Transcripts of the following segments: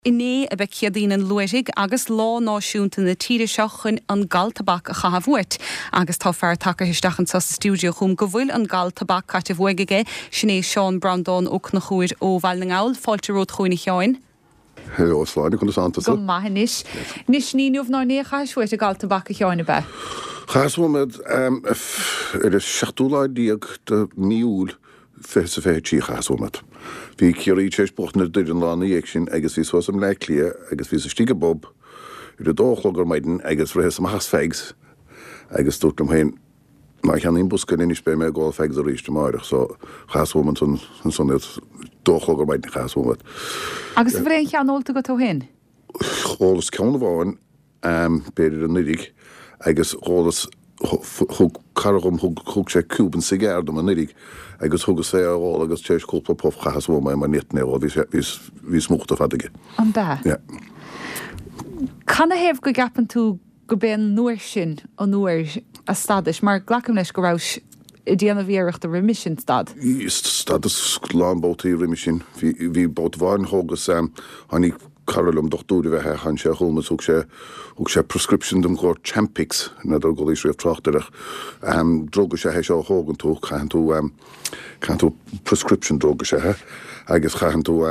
Iné a bheith ciaadaín an luaigh agus lá náisiúnta na tíre seochan an galtabach a chahabhuairt. Agus tá fear take isteach an sa stúdio chum go bhfuil an galtabach caite bhuaige sinné Sean Brandon ó na chuir ó Bhailnagáil, fáilte ród chuoine teáin. Hello, sláine chun santa. Go maithnis. Nis níomh ná ní chaisfuid a galtabach a teáinna be. Chaisfuid is seachtúláidíag de níúil fé sa fé tí chaisfuid. Bhí ciarí tééis bochtna duir an lána dhéag sin agus bhí suas am leiclia agus bhí sa stíga bob ar a dóchlogar maidin agus bhreis am has feigs agus dúirt am hain má cheannaíon buscain inis be me gáil feigs a ríiste máireach so chaisfuid an son dóchlogar maidin chaisfuid. Agus bhréon cheanolta go tú hin? Chólas ceanna bháin beidir an nidig agus chólas caragum thug sé cúban sigardam an nidig agus thugus sé áil agus tééis cúpla pof chasú mai mar netné bhil hí smúchta fadige. An be? Canna héamh go gapan tú go ben nuair sin an nuair a stadis, mar glacam leis go ráis i dtíanana bhíoireachta remission stad? Stadas lánbótaí remission. Bhí bót bháin thugus hanig carolum dochtúri bheitthe chan sé chulmas thug sé prescription dom gur Champix na do go lísríomh trachtarach droga sé he seo hógan tú chan tú prescription droga sé he agus chan tú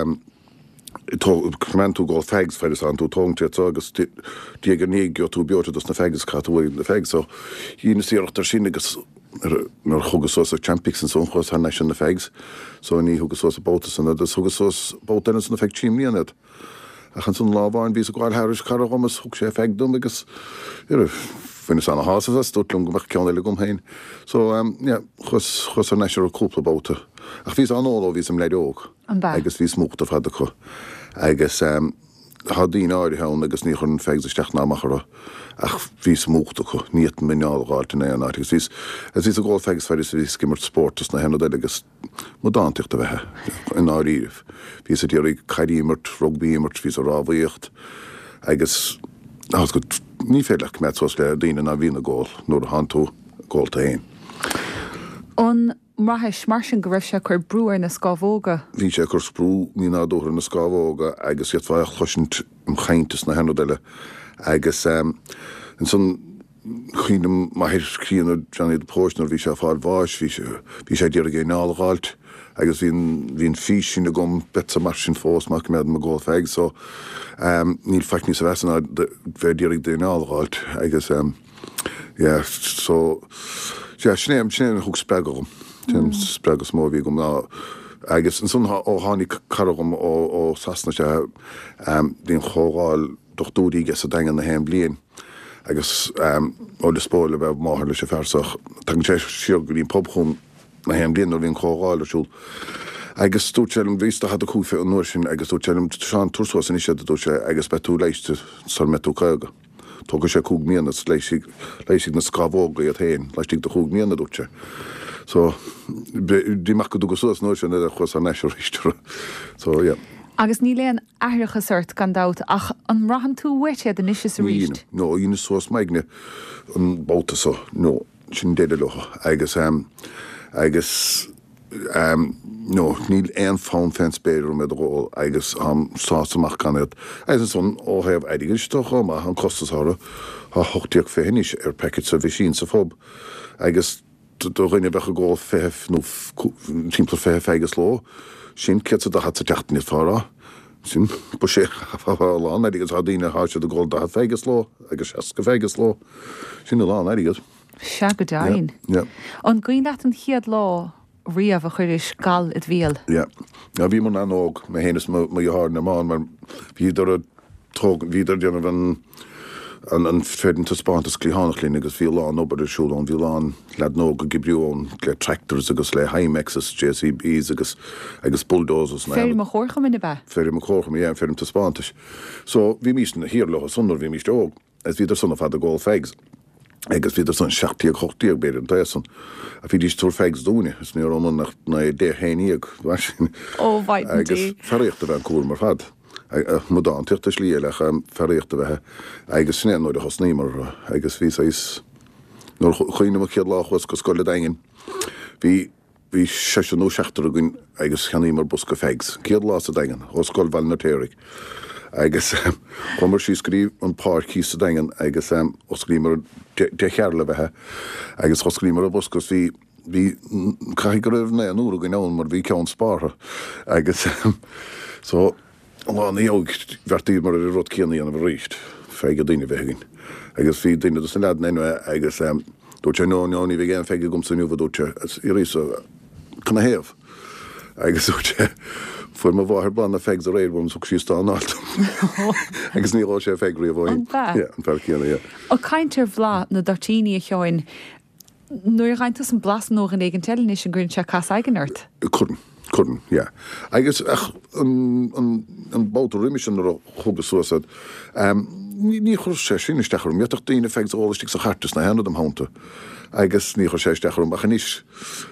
tú gáil feigs feidir an tú tóngtíad agus díag an níag tú beorta dus na feigs catúil na feigs so hína síochttar sin agus nar chugus sós a Champix an sonchos han sin na feigs so ní chugus sós a bótas an agus chugus sós bótanas na feig tíimlíanad. A chan son lábháin ví a gháil háiris caraghamas thug sé feagdum agus finna sanna hásas a stútlum go bheith ceanna gom hain. So chus ar neisir a cúpla bóta. Ach vís an óla vís am leideóg. Agus vís smúchta fada chu. Agus hadín áirithe agus ní chun feigs isteach námachara ach vís smúchta chu níiad mineál gáilta na an áirt. Vís a gáil feigs feidir vís gimmart sportas na henna agus modanticht a bheitthe in áiríh. Vís a díorí cairímart, rugbímart, vís a rábhaíocht agus go ní féileach met sos le daine na bhína gáil nóair a hantú gáilta hain. An mraithis mar sin go raibh sé chur brúar na scábhóga? Bhí sé chur sprú ní nádóthar na scábhóga agus iad bhaith chluisint am chaintas na henna agus an son chuoinem maithir críanú Johnny de Póisnar bhí sé fáil bháis bhí sé díar a géináil gáilt agus hín fís sin a gom betsa mar sin fós má mead a gáil feig so níl feic ní sa bhesanna bheith díar ag géináil gáilt agus so snéim thug spregagum spregus mó bhí gom ná agus an son ó tháinig caragum ó sasna sé dín chógáil dochtúí ges a dagan na héim blian agus ó de spóile bheith máthir leis sé fersach tan sé sior go ín pobchún na héim blian ó bhíon chógáil arsúl. Agus stútselum vís a had a cúfé an nuair sin agus stútselum seán túsás in isise dú sé agus betú leiste sar metú caiga. Tógus sé cúg míana leisig na scábhóga iad héin, leistig de chúg míana dúte. So dí mac go dúgus suas nuair sin a chus an neisiir istere. So, yeah. Agus ní léon aithreacha suirt gan dat ach an rahan tú weite den isise sa ríist? No, ína suas maigne an bóta so, no, sin déidir locha. Agus no, níl ein fán fens beidir med ról agus sásamach ganad. Agus son ó hef eidigirstoch ma an kostashára ha hochtíag féhinis packet sa visín sa fob. Agus do rinne bech a gáil fef nó timpla fef agus ló. Sin ket a hat sa teachtan í fára. Sin bu sé lán eidigus hadína há se a gáil da fégus ló agus seska fégus ló. Sin a lán eidigus. Se go dain. An goin dat an chiad lá riamh a chuiris gal it bhíal. Ja, bhí man an óg me hénas ma johar na máin, mar bhíidir déanamh an fedin ta spántas glíhánachlín agus bhí lán obair siúlán, bhí lán lead nó go gibriún le tractors agus le Hymexes, JCBs agus bulldozers. Férim a chórcham in be? Férim a chórcham, ja, férim ta spántas. So bhí místin hir le sunnar bhí míst óg, as bhíidir sunna fad a gáil feigs. Agus bhíidir san 60-chochtíag beidir an taisan. A bhí dís túr feigs dúine, is ní rónna nach na dé héíag. Ó, bhaidn tí. Agus ferréachta bheith an cúr mar fad. Modán tíochtta slíalach ferréachta bheithe. Agus snéan nóid a hosnímar, agus ví éis nóir chuoine ciad láchas go scoile daingin. Bhí 16 a gin agus cheanímar bus go feigs. Ciad lá a daingin, ó scoil bhail na téirigh. agus chumar sí scríb an páircí sa dagan agus oscrímar de chearla bheitthe agus choscrímar a boscos hí cai go raibh na anúra go nán mar bhí ceann spátha agus so bháin íog bhartíí mar a rud céanaí anna bh ríist feige daine bheitgin agus bhí daine san lead naine agus dúirte nóí bhí géan feige gom sanniuh dúirte i rís chuna héamh agus dúirte fuair má bháthair ban na feig a réirbm so sí tá náilta agus níá sé feig rií bhhain an fer céanna. Ó caiintear bhlá na dartíine a teáin nuair ghaintas an blas nó an éigen telíní an gurinn se cas aigenart. Couldn't, yeah. Agus an bouta riimisin ar chugus suasad. Ní chur sé sin isteachrum, miach daoine feig ólastig sa chartas na henad am hánta. Agus ní chur sé isteachrum, ach níos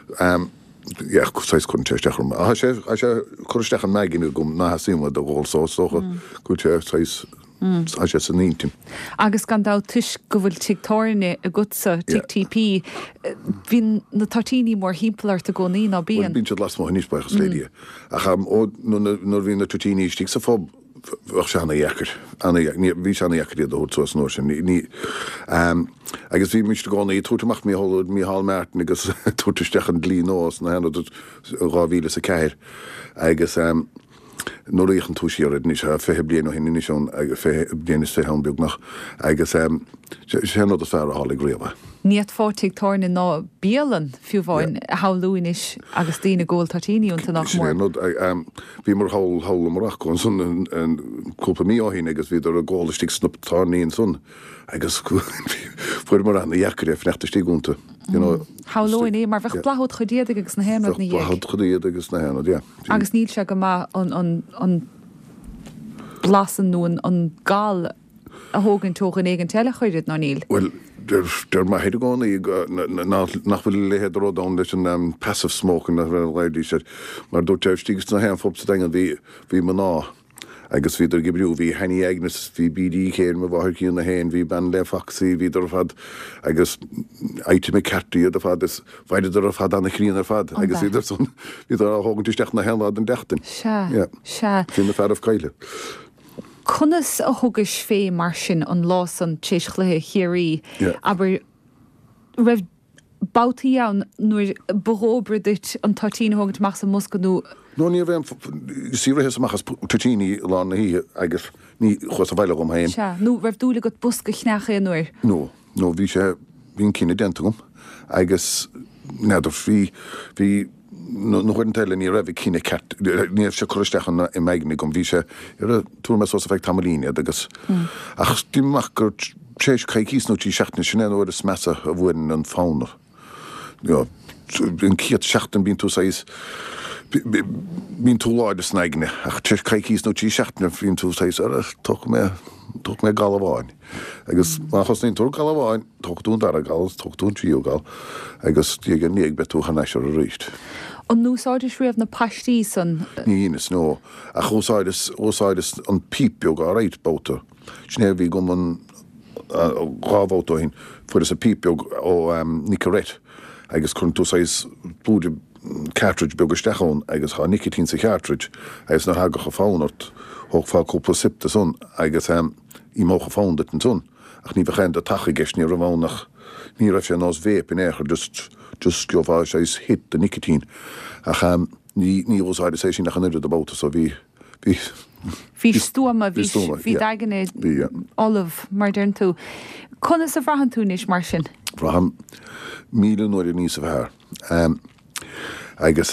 chuáis chun teisteachrum. A sé chuisteach an meginú gom ná síma do ghil sócha chute sé san nítim. Agus gan dá tuis go bhfuil tictóirne a gutsa TP hín na tartíní mór hímplar a go ní ná bíon. Bín las má níos bechas lédia. A cha nó hín na tartíní stig sa fób se anna dheacar. Bhí se anna dheacar iad óir tuas nóir sin. Agus bhí míiste gána í tútamach mí hallúd mí hall mertin agus tútaisteach an glí nós na hena ráhíle sa ceir. Agus nó íchan túisiad ní se fé blian ó hinine seán agus fé bliana fé beagnach agus sé nó a fear a hála réomh. Níiad fátigh táirna ná bíalan fiúháin hálúinis agus tína ggóil tartííúnta nach mór. Bhí mar hála marach chun sun an cúpa mí áhín agus bhí ar a gálastig snuptáníon sun agus fuair mar anna dheacar éh nechtastíúnta. Hálóin é mar bheith blathút chudéad agus na héanad na dhéag. Blathút chudéad agus na héanad, yeah. Agus níl se go má an blasan nó an gáil a hógann tógan éigen teile chuirid ná níl. Well, der ma heidir gána nach bhfuil lehéad ródán leis an passive smoking na bhí sé mar dú teifstígus na hen fóbsa dagan bhí man ná agus bhí gibriú bhí heine agnas bhí BD chéir me bhthir cíanna héin bhí ban le faxí hí ar fad agus aitime cartaí ar fad is bhaidir ar fad anna chríon ar fad agus idir son hí ar hágann tuisteach na henlád an deachtain. Se. Fin na fad caile. Conas a thugus fé mar sin an lás an téischluthe chéirí aber raibh bátaí ann nuair bhróbredit an tartíine thugant meach san muscanú. No ní bhéim sírethe amachchas tartíní lá na hí agus ní chus a bhile gom hain. Nó raibh dúla go busca chneacha nuair. No bhí sé bhín cinine dentagum agus neidir hí nó chuin teile ní raibh cinine ceart níomh se chuisteachchan i meignig gom bhí sé ar a túr me sós a bheith tamlíine agus ach tíach gur sééis chaicís nó tí seachna sin óir is mesa a bhfuin an fánar. Bhín ciad seachtain bín tú saís bín tú láid a snaigne ach te chaicís nó tí seachna bhín tú saís ar tuch mé galháin. Agus chus níon tú galháin tuchtún dar a gal tuchtún tíú gal agus tí an níag betú chanéisir a ríist. An núsáidir riamh na pastí san? Nínas nó a ósáidas an pípiog a réit bóta. Snéir bhí gom an rábhóta hín fuair is a pípiog ó Nicorette agus chun tú sais blúide cartridge beagaisteachán agus há nicotín sa cartridge agus na hagacha fánart thug fá cúpla sipta son agus í mócha fándat an son ach ní bheitchéint a tacha gceist ní ramánach ní raibh sé nás bhéip in éair just go bhá sé hit de nicotín ach ní ósáidir sé sin nach an idir a bóta so bhí stúama bhí daganné Olive mar den tú. Conas a bhrahan túnis mar sin? Bhraham míle nóir níos a bhthir. Agus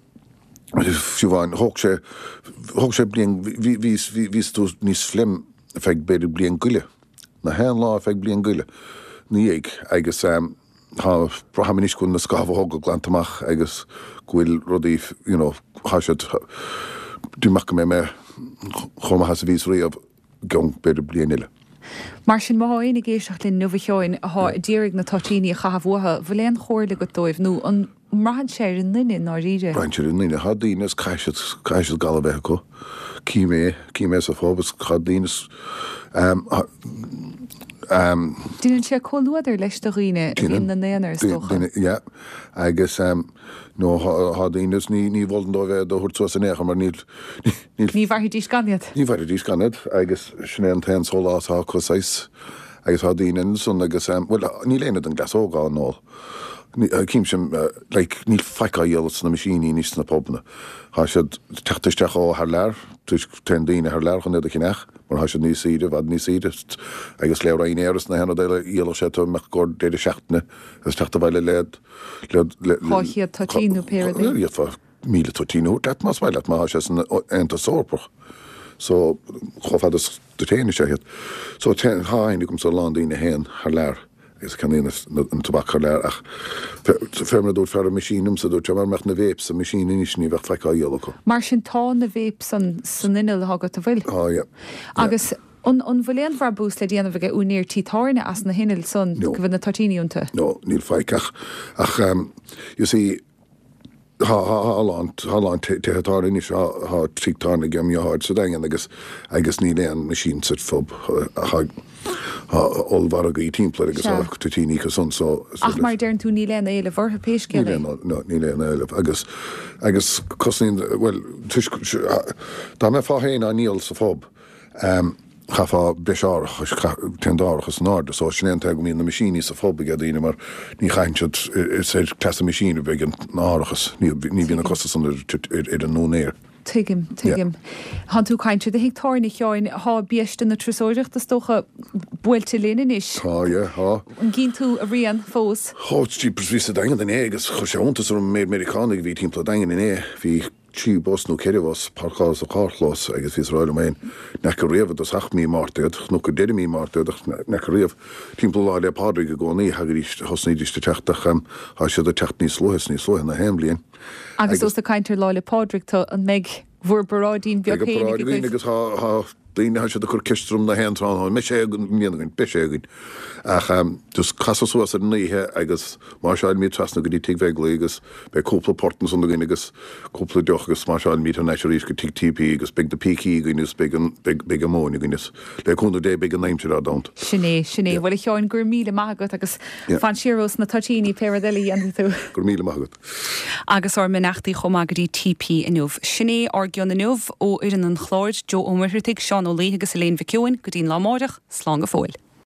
fiúháin thug sé blian vís tú níos flim feig beidir blian guile. Na hen lá feig blian guile. Ní éig agus braham níos chun na scábh go glantamach agus gúil rudí háisiid dúach go mé chuma has a vís riamh gang beidir blian ile. Mar sin máhainnig géisteach linn nuhaáin a ddírig na tartíí a chahabhtha bhléon chóirla go dóibh nó an marhan séir in nine ná ríide. Breintseir in nine chadínas caiisiid galbheith go. Címé sa fóbas chadínas Dúnn sé choúidir leis do riine in na néanaar stocha. Ja, agus nó hádínas ní bhiln dó bheith do thuirtú san écha mar Ní bhar dís ganad. Ní bhar dís ganad agus sinné an ten sólátá chusáis agus hádínan sun agus bhfuil ní léanad an glasógá nó. Cím sem ní feiceá dhélas na masíní níos na pobna. Tá siad tetaisteach ó th leir, tuis ten daoine th leir chun a cinech, mar tá siad níos síide, bhd níos síide, agus le raon éras na hena déile dhéala sé tú meach gur déidir seachtaine, agus teachta bhile lead. Cháchiad totíú péir dé? Iad fa 1000 totíú, dat más bhile, má sé san enta sórpach. So, chofad is de téine sé hiad. So, háinnig gom sa landíine hen th leir. Is kan in een tabakkerlaar ach ferme doet fer machinum so doet maar mag na weeps a machine is nie weg fek ajoko. Mar sin tá na weeps san innel hagat a bhfuil. Ja. Agus an bhfuléon bhar bús le déanamh go úníir títáirne as na hinil son go bhfuil na tartííúnta. No, níl feicach ach you see Holland tehatáin is há trítána gemíáid sa dagan agus ní léan machine sit fob olvar a í timpplair agus tutíní go son so. Ach mar dearn tú ní léna éile bhartha péisce le? No, ní léna éile agus cosín well dá me fá héin a níl sa fob chafa breárach tendárachas náda so sin te go mín na masíní sa fóbig a dtíine mar ní chaintid sé class a masíú be an nárachas ní bhína costa san ar an nónéir. Tuigim. Han tú caiinte de hiictáirna teáin há bíiste na trasóireachta stocha builte léna is. Há. An ginn tú a rian fós. Háttí presví a dagan in agus choseántas ar mé Americanig hí timpla dagan in hí tí bosnú ceirhs parchás a cálás agus fís ráile méin ne go réomh dos 8 mí mátead nó go 10 mí mátead ne go réomh timppla le pádraí go gcónaí hagaríist hosníidiriste teach há siad a techt níos slóhan na héimblion. Agus os a caiintear láile pádricta an méid bhfuair barádín beagchéine agus daine ha se a chur ceistrum na henrán me sé mianagann be ségann ach dus casú a níthe agus mar seáil mí trasna go dtí tighhegla agus be cúpla portan san gin agus cúpla deoch agus mar seáil mí neisiéis go TP agus big de pií gunnis big ammóni gunnis le chun dé big an naimtir a dánt. Sinné bhfuil teáin gur míle mágat agus fan sirós na tatíní péradeli an tú. Gur míle mágat. Agus or menachtaí chomagadí TP inmh. Sinné orgion na nuh ó an chláid Jo Omertig Seán ó Léthe agus Elaine Vicúin go dtín lámórach slán go fóil.